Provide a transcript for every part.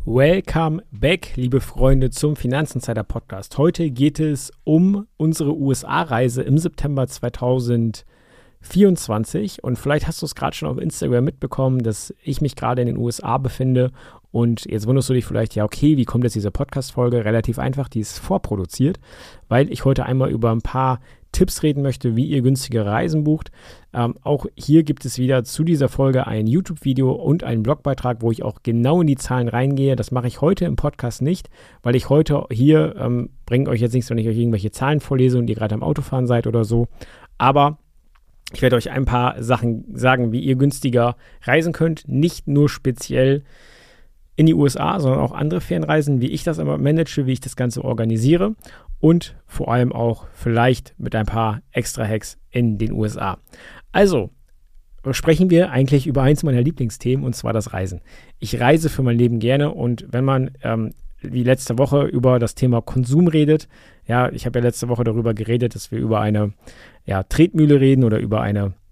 Welcome back, liebe Freunde, zum Finanzinsider Podcast. Heute geht es um unsere USA-Reise im September 2024 und vielleicht hast du es gerade schon auf Instagram mitbekommen, dass ich mich gerade in den USA befinde und jetzt wunderst du dich vielleicht, ja okay, wie kommt jetzt diese Podcast-Folge? Relativ einfach, die ist vorproduziert, weil ich heute einmal über ein paar Tipps reden möchte, wie ihr günstige Reisen bucht. Auch hier gibt es wieder zu dieser Folge ein YouTube-Video und einen Blogbeitrag, wo ich auch genau in die Zahlen reingehe. Das mache ich heute im Podcast nicht, weil ich heute hier bringe euch jetzt nichts, wenn ich euch irgendwelche Zahlen vorlese und ihr gerade am Autofahren seid oder so. Aber ich werde euch ein paar Sachen sagen, wie ihr günstiger reisen könnt. Nicht nur speziell in die USA, sondern auch andere Fernreisen, wie ich das immer manage, wie ich das Ganze organisiere. Und vor allem auch vielleicht mit ein paar Extra-Hacks in den USA. Also, sprechen wir eigentlich über eins meiner Lieblingsthemen, und zwar das Reisen. Ich reise für mein Leben gerne und wenn man wie letzte Woche über das Thema Konsum redet, ja, ich habe ja letzte Woche darüber geredet, dass wir über eine Tretmühle reden oder über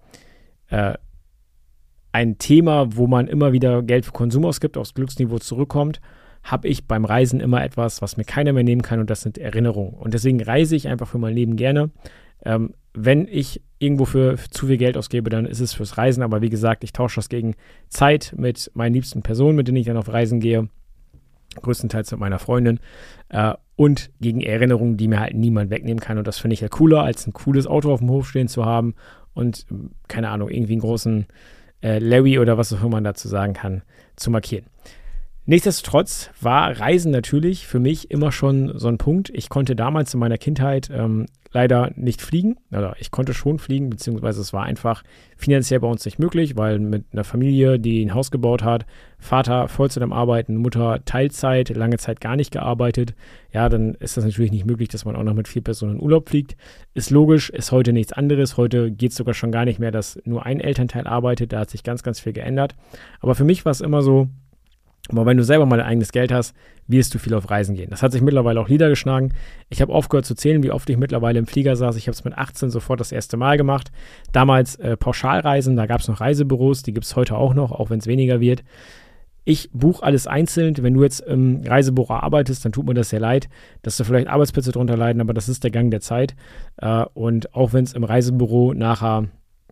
ein Thema, wo man immer wieder Geld für Konsum ausgibt, aufs Glücksniveau zurückkommt, habe ich beim Reisen immer etwas, was mir keiner mehr nehmen kann, und das sind Erinnerungen. Und deswegen reise ich einfach für mein Leben gerne. Wenn ich irgendwo für zu viel Geld ausgebe, dann ist es fürs Reisen. Aber wie gesagt, ich tausche das gegen Zeit mit meinen liebsten Personen, mit denen ich dann auf Reisen gehe. Größtenteils mit meiner Freundin. Und gegen Erinnerungen, die mir halt niemand wegnehmen kann. Und das finde ich ja cooler, als ein cooles Auto auf dem Hof stehen zu haben und, keine Ahnung, irgendwie einen großen Larry oder was auch immer man dazu sagen kann, zu markieren. Nichtsdestotrotz war Reisen natürlich für mich immer schon so ein Punkt. Ich konnte damals in meiner Kindheit leider nicht fliegen. Oder ich konnte schon fliegen, beziehungsweise es war einfach finanziell bei uns nicht möglich, weil mit einer Familie, die ein Haus gebaut hat, Vater Vollzeit am Arbeiten, Mutter Teilzeit, lange Zeit gar nicht gearbeitet, ja, dann ist das natürlich nicht möglich, dass man auch noch mit 4 Personen in Urlaub fliegt. Ist logisch, ist heute nichts anderes. Heute geht es sogar schon gar nicht mehr, dass nur ein Elternteil arbeitet. Da hat sich ganz, ganz viel geändert. Aber für mich war es immer so, aber wenn du selber mal dein eigenes Geld hast, wirst du viel auf Reisen gehen. Das hat sich mittlerweile auch niedergeschlagen. Ich habe aufgehört zu zählen, wie oft ich mittlerweile im Flieger saß. Ich habe es mit 18 sofort das erste Mal gemacht. Damals Pauschalreisen, da gab es noch Reisebüros, die gibt es heute auch noch, auch wenn es weniger wird. Ich buche alles einzeln. Wenn du jetzt im Reisebüro arbeitest, dann tut mir das sehr leid, dass du vielleicht Arbeitsplätze drunter leiden, aber das ist der Gang der Zeit. Und auch wenn es im Reisebüro nachher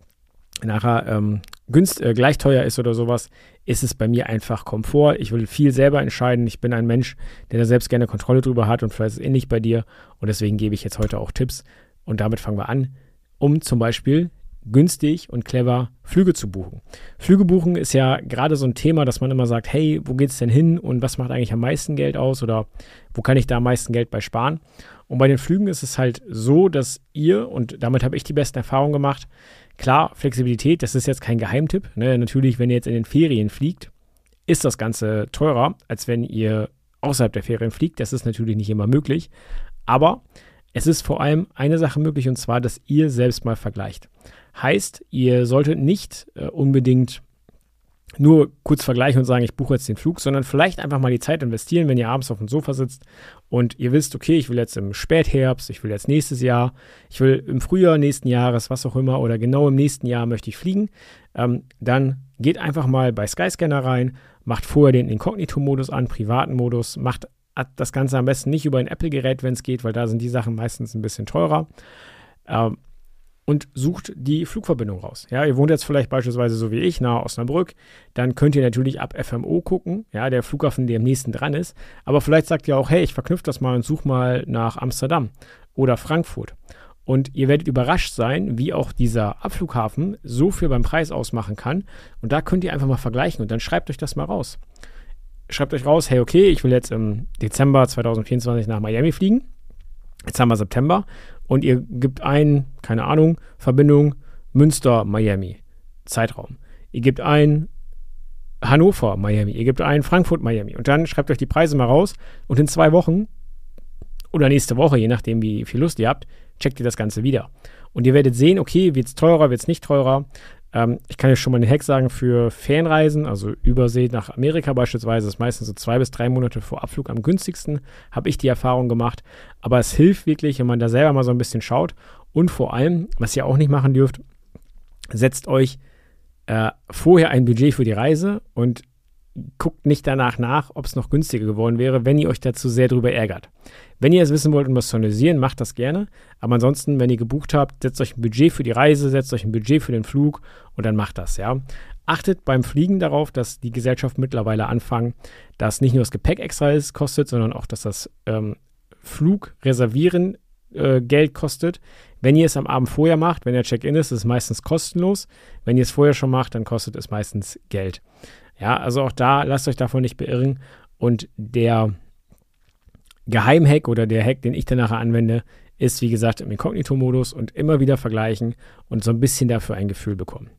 gleich teuer ist oder sowas, ist es bei mir einfach Komfort. Ich will viel selber entscheiden. Ich bin ein Mensch, der da selbst gerne Kontrolle drüber hat, und vielleicht ist es ähnlich bei dir. Und deswegen gebe ich jetzt heute auch Tipps. Und damit fangen wir an, um zum Beispiel günstig und clever Flüge zu buchen. Flüge buchen ist ja gerade so ein Thema, dass man immer sagt, hey, wo geht's denn hin und was macht eigentlich am meisten Geld aus oder wo kann ich da am meisten Geld bei sparen? Und bei den Flügen ist es halt so, dass ihr, und damit habe ich die besten Erfahrungen gemacht, klar, Flexibilität, das ist jetzt kein Geheimtipp. Ne? Natürlich, wenn ihr jetzt in den Ferien fliegt, ist das Ganze teurer, als wenn ihr außerhalb der Ferien fliegt. Das ist natürlich nicht immer möglich. Aber es ist vor allem eine Sache möglich, und zwar, dass ihr selbst mal vergleicht. Heißt, ihr solltet nicht unbedingt nur kurz vergleichen und sagen, ich buche jetzt den Flug, sondern vielleicht einfach mal die Zeit investieren, wenn ihr abends auf dem Sofa sitzt und ihr wisst, okay, ich will jetzt im Spätherbst, ich will jetzt nächstes Jahr, ich will im Frühjahr nächsten Jahres, was auch immer, oder genau im nächsten Jahr möchte ich fliegen, dann geht einfach mal bei Skyscanner rein, macht vorher den Inkognito-Modus an, privaten Modus, macht das Ganze am besten nicht über ein Apple-Gerät, wenn es geht, weil da sind die Sachen meistens ein bisschen teurer. Und sucht die Flugverbindung raus. Ja, ihr wohnt jetzt vielleicht beispielsweise so wie ich nahe Osnabrück, dann könnt ihr natürlich ab FMO gucken, ja, der Flughafen, der am nächsten dran ist, aber vielleicht sagt ihr auch, hey, ich verknüpfe das mal und suche mal nach Amsterdam oder Frankfurt. Und ihr werdet überrascht sein, wie auch dieser Abflughafen so viel beim Preis ausmachen kann, und da könnt ihr einfach mal vergleichen und dann schreibt euch das mal raus. Schreibt euch raus, hey, okay, ich will jetzt im Dezember 2024 nach Miami fliegen, jetzt haben wir September, und ihr gebt ein, keine Ahnung, Verbindung Münster-Miami, Zeitraum. Ihr gebt ein Hannover-Miami, ihr gebt ein Frankfurt-Miami, und dann schreibt euch die Preise mal raus, und in 2 Wochen oder nächste Woche, je nachdem wie viel Lust ihr habt, checkt ihr das Ganze wieder. Und ihr werdet sehen, okay, wird es teurer, wird es nicht teurer. Ich kann euch schon mal einen Hack sagen für Fernreisen, also Übersee nach Amerika beispielsweise, ist meistens so 2 bis 3 Monate vor Abflug am günstigsten, habe ich die Erfahrung gemacht. Aber es hilft wirklich, wenn man da selber mal so ein bisschen schaut. Und vor allem, was ihr auch nicht machen dürft, setzt euch vorher ein Budget für die Reise und guckt nicht danach nach, ob es noch günstiger geworden wäre, wenn ihr euch dazu sehr drüber ärgert. Wenn ihr es wissen wollt, um das zu analysieren, macht das gerne. Aber ansonsten, wenn ihr gebucht habt, setzt euch ein Budget für die Reise, setzt euch ein Budget für den Flug und dann macht das, ja. Achtet beim Fliegen darauf, dass die Gesellschaften mittlerweile anfangen, dass nicht nur das Gepäck extra kostet, sondern auch, dass das Flugreservieren Geld kostet. Wenn ihr es am Abend vorher macht, wenn der Check-in ist es meistens kostenlos. Wenn ihr es vorher schon macht, dann kostet es meistens Geld. Ja, also auch da, lasst euch davon nicht beirren. Und der Geheimhack oder der Hack, den ich dann nachher anwende, ist, wie gesagt, im Inkognito-Modus und immer wieder vergleichen und so ein bisschen dafür ein Gefühl bekommen.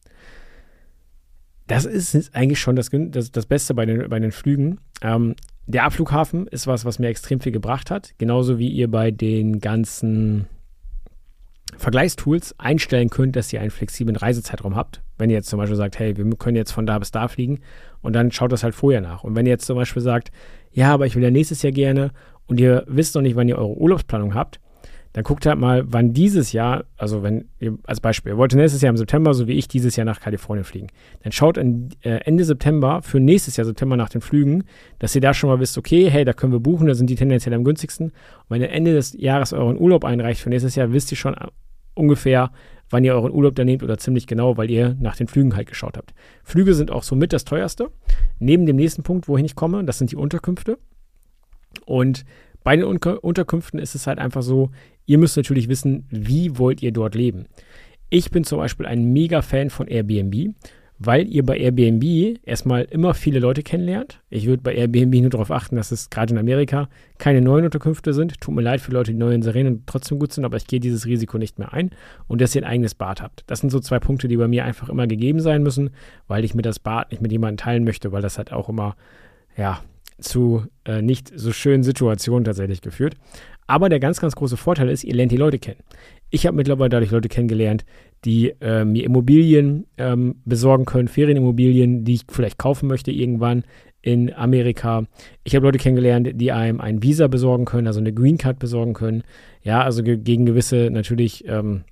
Das ist eigentlich schon das Beste bei den Flügen. Der Abflughafen ist was mir extrem viel gebracht hat. Genauso wie ihr bei den ganzen Vergleichstools einstellen könnt, dass ihr einen flexiblen Reisezeitraum habt. Wenn ihr jetzt zum Beispiel sagt, hey, wir können jetzt von da bis da fliegen und dann schaut das halt vorher nach. Und wenn ihr jetzt zum Beispiel sagt, ja, aber ich will ja nächstes Jahr gerne und ihr wisst noch nicht, wann ihr eure Urlaubsplanung habt, dann guckt halt mal, wann dieses Jahr, also wenn ihr, als Beispiel, ihr wollt nächstes Jahr im September, so wie ich, dieses Jahr nach Kalifornien fliegen, dann schaut Ende September für nächstes Jahr September nach den Flügen, dass ihr da schon mal wisst, okay, hey, da können wir buchen, da sind die tendenziell am günstigsten. Und wenn ihr Ende des Jahres euren Urlaub einreicht für nächstes Jahr, wisst ihr schon ungefähr, wann ihr euren Urlaub da nehmt oder ziemlich genau, weil ihr nach den Flügen halt geschaut habt. Flüge sind auch somit das teuerste. Neben dem nächsten Punkt, wohin ich komme, das sind die Unterkünfte. Und bei den Unterkünften ist es halt einfach so, ihr müsst natürlich wissen, wie wollt ihr dort leben. Ich bin zum Beispiel ein Mega-Fan von Airbnb, weil ihr bei Airbnb erstmal immer viele Leute kennenlernt. Ich würde bei Airbnb nur darauf achten, dass es gerade in Amerika keine neuen Unterkünfte sind. Tut mir leid für Leute, die neu inserieren und trotzdem gut sind, aber ich gehe dieses Risiko nicht mehr ein. Und dass ihr ein eigenes Bad habt. Das sind so 2 Punkte, die bei mir einfach immer gegeben sein müssen, weil ich mir das Bad nicht mit jemandem teilen möchte, weil das halt auch immer, ja, zu nicht so schönen Situationen tatsächlich geführt. Aber der ganz, ganz große Vorteil ist, ihr lernt die Leute kennen. Ich habe mittlerweile dadurch Leute kennengelernt, die mir Immobilien besorgen können, Ferienimmobilien, die ich vielleicht kaufen möchte irgendwann in Amerika. Ich habe Leute kennengelernt, die einem ein Visa besorgen können, also eine Green Card besorgen können. Ja, also gegen gewisse natürlich,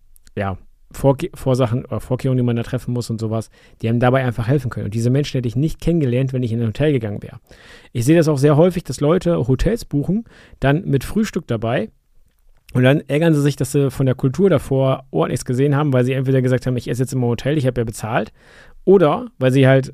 Vorsachen oder Vorkehrungen, die man da treffen muss und sowas, die einem dabei einfach helfen können. Und diese Menschen hätte ich nicht kennengelernt, wenn ich in ein Hotel gegangen wäre. Ich sehe das auch sehr häufig, dass Leute Hotels buchen, dann mit Frühstück dabei und dann ärgern sie sich, dass sie von der Kultur davor ordentlich gesehen haben, weil sie entweder gesagt haben, ich esse jetzt im Hotel, ich habe ja bezahlt, oder weil sie halt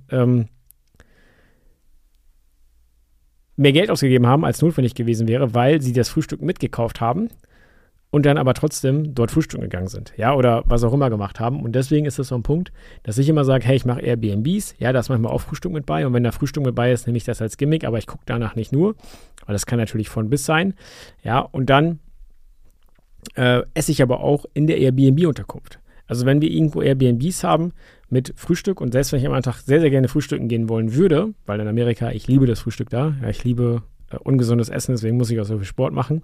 mehr Geld ausgegeben haben, als notwendig gewesen wäre, weil sie das Frühstück mitgekauft haben und dann aber trotzdem dort frühstücken gegangen sind, ja, oder was auch immer gemacht haben. Und deswegen ist das so ein Punkt, dass ich immer sage, hey, ich mache Airbnbs, ja, da ist manchmal auch Frühstück mit bei und wenn da Frühstück mit bei ist, nehme ich das als Gimmick, aber ich gucke danach nicht nur, weil das kann natürlich von bis sein, ja, und dann esse ich aber auch in der Airbnb-Unterkunft. Also wenn wir irgendwo Airbnbs haben mit Frühstück und selbst wenn ich am Tag sehr, sehr gerne frühstücken gehen wollen würde, weil in Amerika, ich liebe das Frühstück da, ja, ich liebe ungesundes Essen, deswegen muss ich auch so viel Sport machen,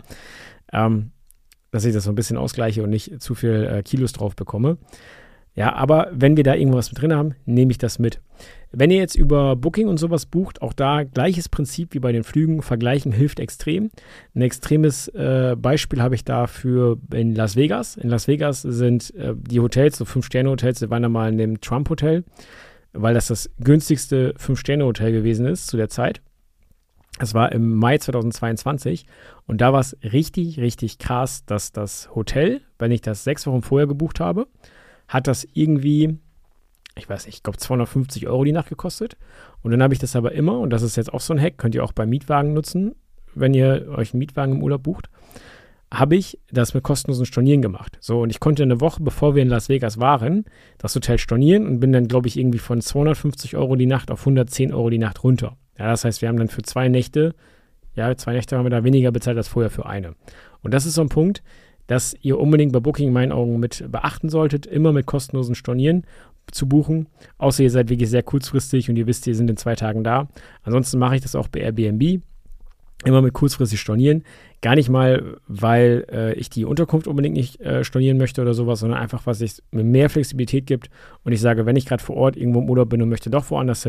dass ich das so ein bisschen ausgleiche und nicht zu viel Kilos drauf bekomme. Ja, aber wenn wir da irgendwas mit drin haben, nehme ich das mit. Wenn ihr jetzt über Booking und sowas bucht, auch da gleiches Prinzip wie bei den Flügen, vergleichen hilft extrem. Ein extremes Beispiel habe ich dafür in Las Vegas. In Las Vegas sind die Hotels, so 5-Sterne-Hotels, wir waren da mal in dem Trump-Hotel, weil das günstigste 5-Sterne-Hotel gewesen ist zu der Zeit. Es war im Mai 2022 und da war es richtig, richtig krass, dass das Hotel, wenn ich das 6 Wochen vorher gebucht habe, hat das irgendwie, ich weiß nicht, ich glaube 250 € die Nacht gekostet. Und dann habe ich das aber immer, und das ist jetzt auch so ein Hack, könnt ihr auch bei Mietwagen nutzen, wenn ihr euch einen Mietwagen im Urlaub bucht, habe ich das mit kostenlosen Stornieren gemacht. So, und ich konnte eine Woche, bevor wir in Las Vegas waren, das Hotel stornieren und bin dann, glaube ich, irgendwie von 250 € die Nacht auf 110 € die Nacht runter. Ja, das heißt, wir haben dann für 2 Nächte, haben wir da weniger bezahlt als vorher für eine. Und das ist so ein Punkt, dass ihr unbedingt bei Booking in meinen Augen mit beachten solltet, immer mit kostenlosen Stornieren zu buchen, außer ihr seid wirklich sehr kurzfristig und ihr wisst, ihr sind in 2 Tagen da. Ansonsten mache ich das auch bei Airbnb, immer mit kurzfristig stornieren. Gar nicht mal, weil ich die Unterkunft unbedingt nicht stornieren möchte oder sowas, sondern einfach, was mir mehr Flexibilität gibt und ich sage, wenn ich gerade vor Ort irgendwo im Urlaub bin und möchte doch woanders hin,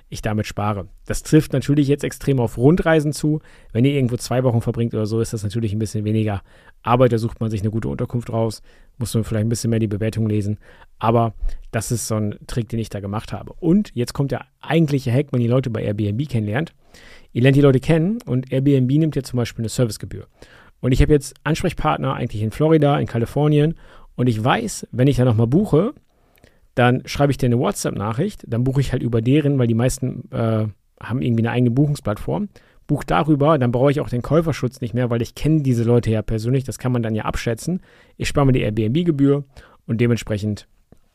ich damit spare. Das trifft natürlich jetzt extrem auf Rundreisen zu. Wenn ihr irgendwo 2 Wochen verbringt oder so, ist das natürlich ein bisschen weniger Arbeit. Da sucht man sich eine gute Unterkunft raus, muss man vielleicht ein bisschen mehr die Bewertung lesen. Aber das ist so ein Trick, den ich da gemacht habe. Und jetzt kommt der eigentliche Hack, wenn ihr Leute bei Airbnb kennenlernt. Ihr lernt die Leute kennen und Airbnb nimmt jetzt zum Beispiel eine Servicegebühr. Und ich habe jetzt Ansprechpartner eigentlich in Florida, in Kalifornien. Und ich weiß, wenn ich da nochmal buche, dann schreibe ich dir eine WhatsApp-Nachricht. Dann buche ich halt über deren, weil die meisten haben irgendwie eine eigene Buchungsplattform. Buche darüber, dann brauche ich auch den Käuferschutz nicht mehr, weil ich kenne diese Leute ja persönlich. Das kann man dann ja abschätzen. Ich spare mir die Airbnb-Gebühr und dementsprechend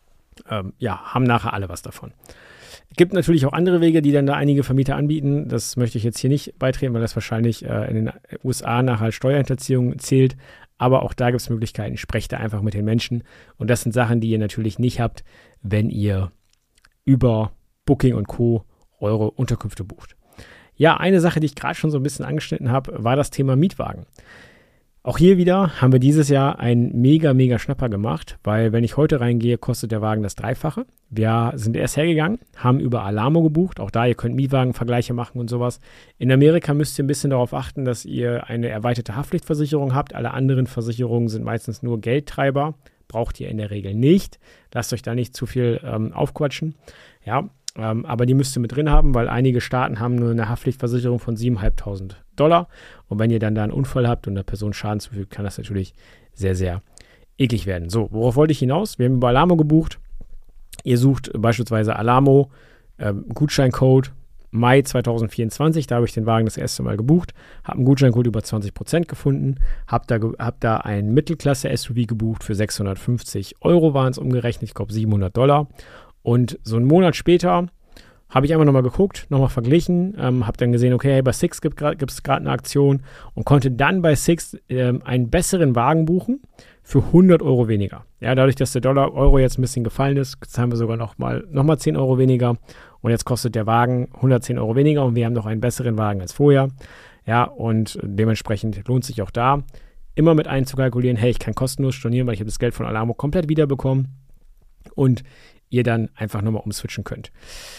haben nachher alle was davon. Es gibt natürlich auch andere Wege, die dann da einige Vermieter anbieten. Das möchte ich jetzt hier nicht beitreten, weil das wahrscheinlich in den USA nachher als Steuerhinterziehung zählt. Aber auch da gibt es Möglichkeiten. Sprecht da einfach mit den Menschen. Und das sind Sachen, die ihr natürlich nicht habt, wenn ihr über Booking und Co. eure Unterkünfte bucht. Ja, eine Sache, die ich gerade schon so ein bisschen angeschnitten habe, war das Thema Mietwagen. Auch hier wieder haben wir dieses Jahr einen mega Schnapper gemacht, weil wenn ich heute reingehe, kostet der Wagen das Dreifache. Wir sind erst hergegangen, haben über Alamo gebucht. Auch da, ihr könnt Mietwagenvergleiche machen und sowas. In Amerika müsst ihr ein bisschen darauf achten, dass ihr eine erweiterte Haftpflichtversicherung habt. Alle anderen Versicherungen sind meistens nur Geldtreiber. Braucht ihr in der Regel nicht. Lasst euch da nicht zu viel aufquatschen. Ja, aber die müsst ihr mit drin haben, weil einige Staaten haben nur eine Haftpflichtversicherung von $7.500. Und wenn ihr dann da einen Unfall habt und der Person Schaden zufügt, kann das natürlich sehr eklig werden. So, worauf wollte ich hinaus? Wir haben über Alamo gebucht. Ihr sucht beispielsweise Alamo, Gutscheincode Mai 2024, da habe ich den Wagen das erste Mal gebucht, habe einen Gutscheincode über 20% gefunden, hab da ein Mittelklasse-SUV gebucht für 650 € waren es umgerechnet, ich glaube $700. Und so einen Monat später habe ich einfach nochmal geguckt, nochmal verglichen, habe dann gesehen, okay, bei Sixt gibt es gerade eine Aktion und konnte dann bei Sixt einen besseren Wagen buchen für 100 € weniger. Ja, dadurch, dass der Euro jetzt ein bisschen gefallen ist, zahlen wir sogar nochmal 10 € weniger und jetzt kostet der Wagen 110 € weniger und wir haben noch einen besseren Wagen als vorher. Ja, und dementsprechend lohnt sich auch da, immer mit einzukalkulieren, hey, ich kann kostenlos stornieren, weil ich habe das Geld von Alamo komplett wiederbekommen und ihr dann einfach nochmal umswitchen könnt.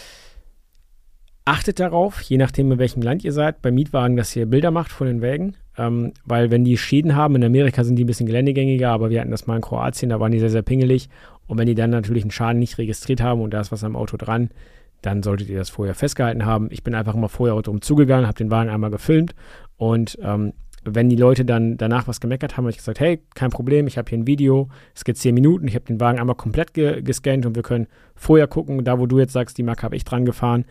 Achtet darauf, je nachdem in welchem Land ihr seid, beim Mietwagen, dass ihr Bilder macht von den Wägen, weil wenn die Schäden haben, in Amerika sind die ein bisschen geländegängiger, aber wir hatten das mal in Kroatien, da waren die sehr pingelig und wenn die dann natürlich einen Schaden nicht registriert haben und da ist was am Auto dran, dann solltet ihr das vorher festgehalten haben. Ich bin einfach mal vorher drum zugegangen, habe den Wagen einmal gefilmt und wenn die Leute dann danach was gemeckert haben, habe ich gesagt, hey, kein Problem, ich habe hier ein Video, es geht 10 Minuten, ich habe den Wagen einmal komplett gescannt und wir können vorher gucken, da wo du jetzt sagst, die Marke habe ich dran gefahren,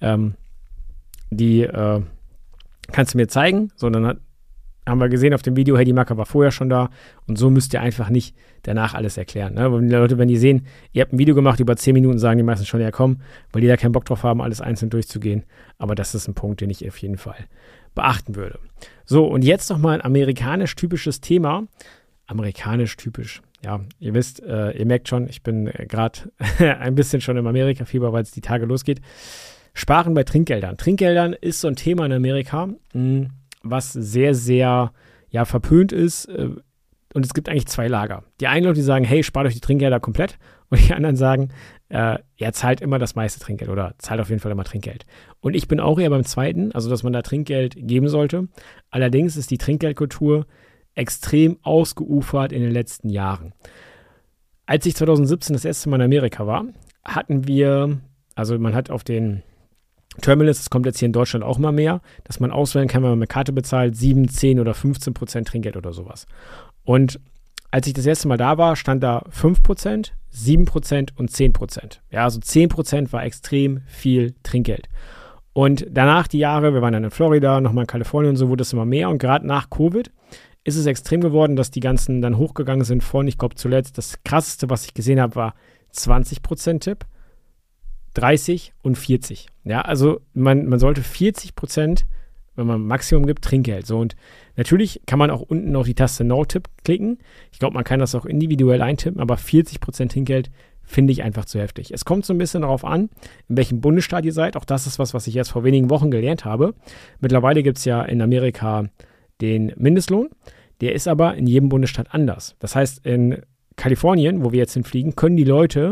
die kannst du mir zeigen, sondern haben wir gesehen auf dem Video, hey, die Marke war vorher schon da und so müsst ihr einfach nicht danach alles erklären. Ne? Weil die Leute, wenn die sehen, ihr habt ein Video gemacht, über 10 Minuten sagen die meisten schon, ja komm, weil die da keinen Bock drauf haben, alles einzeln durchzugehen. Aber das ist ein Punkt, den ich auf jeden Fall beachten würde. So, und jetzt nochmal ein amerikanisch typisches Thema. Amerikanisch typisch. Ja, ihr wisst, ihr merkt schon, ich bin gerade ein bisschen schon im Amerika-Fieber, weil es die Tage losgeht. Sparen bei Trinkgeldern. Trinkgeldern ist so ein Thema in Amerika, was sehr verpönt ist. Und es gibt eigentlich 2 Lager. Die einen Leute, die sagen, hey, spart euch die Trinkgelder komplett. Und die anderen sagen, zahlt immer das meiste Trinkgeld oder zahlt auf jeden Fall immer Trinkgeld. Und ich bin auch eher beim Zweiten, also dass man da Trinkgeld geben sollte. Allerdings ist die Trinkgeldkultur extrem ausgeufert in den letzten Jahren. Als ich 2017 das erste Mal in Amerika war, hatten wir, also man hat auf den Terminals, das kommt jetzt hier in Deutschland auch mal mehr, dass man auswählen kann, wenn man mit Karte bezahlt, 7, 10 oder 15% Trinkgeld oder sowas. Und als ich das erste Mal da war, stand da 5%, 7% und 10%. Ja, also 10% war extrem viel Trinkgeld. Und danach die Jahre, wir waren dann in Florida, nochmal in Kalifornien und so, wurde es immer mehr. Und gerade nach Covid ist es extrem geworden, dass die ganzen dann hochgegangen sind von, ich glaube zuletzt, das krasseste, was ich gesehen habe, war 20% Tipp, 30 und 40. Ja, also man sollte 40%, wenn man Maximum gibt, Trinkgeld. So, und natürlich kann man auch unten auf die Taste No-Tipp klicken. Ich glaube, man kann das auch individuell eintippen, aber 40% Trinkgeld finde ich einfach zu heftig. Es kommt so ein bisschen darauf an, in welchem Bundesstaat ihr seid. Auch das ist was ich erst vor wenigen Wochen gelernt habe. Mittlerweile gibt es ja in Amerika den Mindestlohn. Der ist aber in jedem Bundesstaat anders. Das heißt, in Kalifornien, wo wir jetzt hinfliegen, können die Leute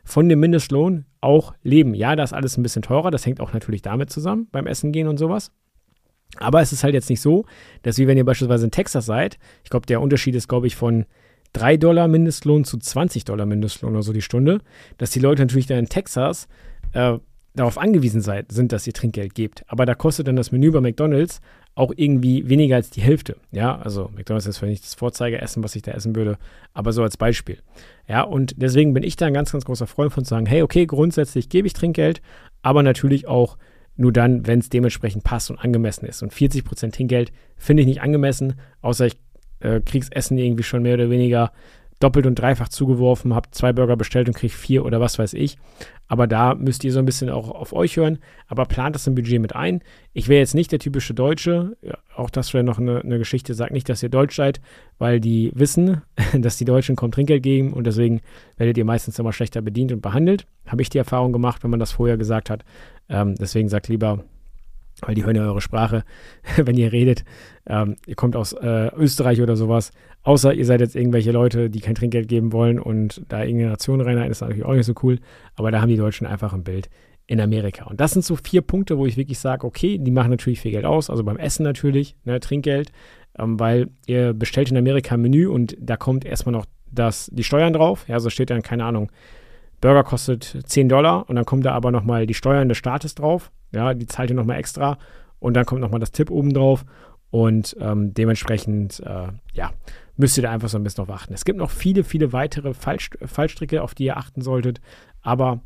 von dem Mindestlohn auch leben. Ja, da ist alles ein bisschen teurer, das hängt auch natürlich damit zusammen, beim Essen gehen und sowas. Aber es ist halt jetzt nicht so, dass wie wenn ihr beispielsweise in Texas seid, ich glaube, der Unterschied ist, glaube ich, von $3 Mindestlohn zu $20 Mindestlohn oder so die Stunde, dass die Leute natürlich dann in Texas darauf angewiesen sind, dass ihr Trinkgeld gebt. Aber da kostet dann das Menü bei McDonald's auch irgendwie weniger als die Hälfte. Ja, also McDonald's ist vielleicht nicht das Vorzeigeessen, was ich da essen würde, aber so als Beispiel. Ja, und deswegen bin ich da ein ganz, ganz großer Freund von zu sagen, hey, okay, grundsätzlich gebe ich Trinkgeld, aber natürlich auch nur dann, wenn es dementsprechend passt und angemessen ist. Und 40% Trinkgeld finde ich nicht angemessen, außer ich krieg's Essen irgendwie schon mehr oder weniger doppelt und dreifach zugeworfen, habe 2 Burger bestellt und kriege 4 oder was weiß ich. Aber da müsst ihr so ein bisschen auch auf euch hören, aber plant das im Budget mit ein. Ich wäre jetzt nicht der typische Deutsche, ja, auch das wäre noch eine Geschichte, sagt nicht, dass ihr Deutsch seid, weil die wissen, dass die Deutschen kaum Trinkgeld geben und deswegen werdet ihr meistens immer schlechter bedient und behandelt. Habe ich die Erfahrung gemacht, wenn man das vorher gesagt hat. Deswegen sagt lieber, weil die hören ja eure Sprache, wenn ihr redet. Ihr kommt aus Österreich oder sowas. Außer ihr seid jetzt irgendwelche Leute, die kein Trinkgeld geben wollen und da irgendeine Nation reinhalten, ist natürlich auch nicht so cool. Aber da haben die Deutschen einfach ein Bild in Amerika. Und das sind so 4 Punkte, wo ich wirklich sage, okay, die machen natürlich viel Geld aus. Also beim Essen natürlich, ne, Trinkgeld, weil ihr bestellt in Amerika ein Menü und da kommt erstmal noch die Steuern drauf. Ja, so steht dann, keine Ahnung, Burger kostet $10 und dann kommt da aber nochmal die Steuern des Staates drauf. Ja, die zahlt ihr nochmal extra und dann kommt nochmal das Tipp oben drauf und dementsprechend, müsst ihr da einfach so ein bisschen drauf achten. Es gibt noch viele, viele weitere Fallstricke, auf die ihr achten solltet, aber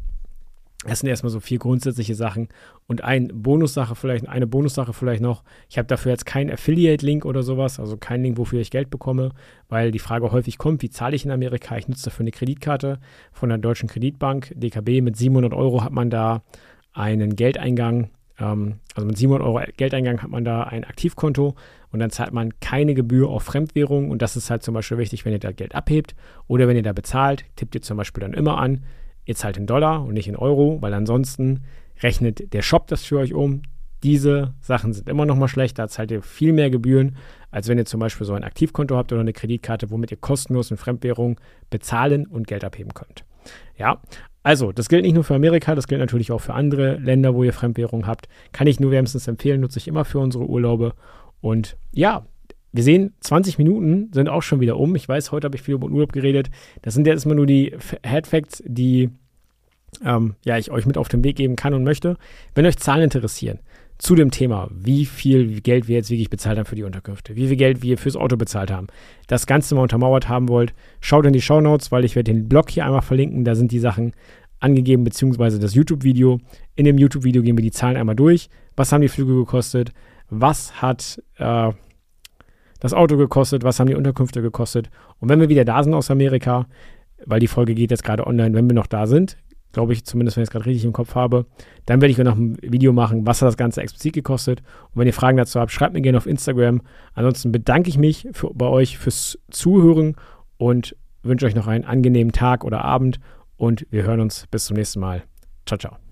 es sind erstmal so 4 grundsätzliche Sachen und eine Bonussache vielleicht noch. Ich habe dafür jetzt keinen Affiliate-Link oder sowas, also keinen Link, wofür ich Geld bekomme, weil die Frage häufig kommt, wie zahle ich in Amerika? Ich nutze dafür eine Kreditkarte von der Deutschen Kreditbank, DKB. Mit 700 € hat man da einen Geldeingang, also mit 700 € Geldeingang hat man da ein Aktivkonto und dann zahlt man keine Gebühr auf Fremdwährung und das ist halt zum Beispiel wichtig, wenn ihr da Geld abhebt oder wenn ihr da bezahlt, tippt ihr zum Beispiel dann immer an, ihr zahlt in Dollar und nicht in Euro, weil ansonsten rechnet der Shop das für euch um. Diese Sachen sind immer noch mal schlechter, da zahlt ihr viel mehr Gebühren, als wenn ihr zum Beispiel so ein Aktivkonto habt oder eine Kreditkarte, womit ihr kostenlos in Fremdwährung bezahlen und Geld abheben könnt. Ja, also das gilt nicht nur für Amerika, das gilt natürlich auch für andere Länder, wo ihr Fremdwährung habt. Kann ich nur wärmstens empfehlen, nutze ich immer für unsere Urlaube. Und ja, wir sehen, 20 Minuten sind auch schon wieder um. Ich weiß, heute habe ich viel über den Urlaub geredet. Das sind jetzt mal nur die Headfacts, die ich euch mit auf den Weg geben kann und möchte. Wenn euch Zahlen interessieren zu dem Thema, wie viel Geld wir jetzt wirklich bezahlt haben für die Unterkünfte, wie viel Geld wir fürs Auto bezahlt haben, das Ganze mal untermauert haben wollt, schaut in die Shownotes, weil ich werde den Blog hier einmal verlinken. Da sind die Sachen angegeben, beziehungsweise das YouTube-Video. In dem YouTube-Video gehen wir die Zahlen einmal durch. Was haben die Flüge gekostet? Was hat das Auto gekostet? Was haben die Unterkünfte gekostet? Und wenn wir wieder da sind aus Amerika, weil die Folge geht jetzt gerade online, wenn wir noch da sind, glaube ich, zumindest wenn ich es gerade richtig im Kopf habe, dann werde ich noch ein Video machen, was hat das Ganze explizit gekostet. Und wenn ihr Fragen dazu habt, schreibt mir gerne auf Instagram. Ansonsten bedanke ich mich bei euch fürs Zuhören und wünsche euch noch einen angenehmen Tag oder Abend und wir hören uns bis zum nächsten Mal. Ciao, ciao.